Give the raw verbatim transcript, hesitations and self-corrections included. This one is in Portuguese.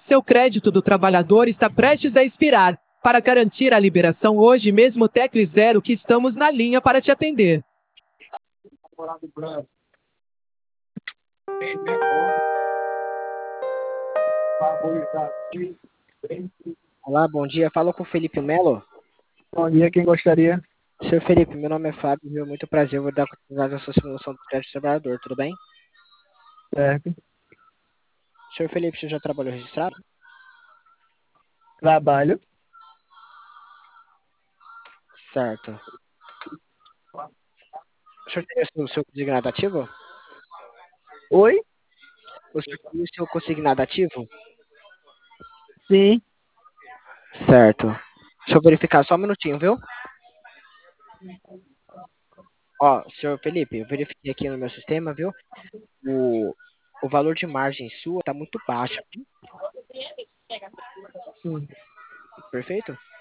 Seu crédito do trabalhador está prestes a expirar. Para garantir a liberação hoje mesmo, tecle zero que estamos na linha para te atender. Olá, bom dia. Falo com o Felipe Melo. Bom dia, quem gostaria? Senhor Felipe, meu nome é Fábio, viu? Muito prazer. Eu vou dar continuidade à sua simulação do crédito do trabalhador, tudo bem? Certo. Senhor Felipe, você já trabalhou registrado? Trabalho. Certo. O senhor tem o seu, seu consignado ativo? Oi? O senhor tem o seu consignado ativo? Sim. Certo. Deixa eu verificar só um minutinho, viu? Ó, senhor Felipe, eu verifiquei aqui no meu sistema, viu? O, o valor de margem sua tá muito baixo, Sim. perfeito?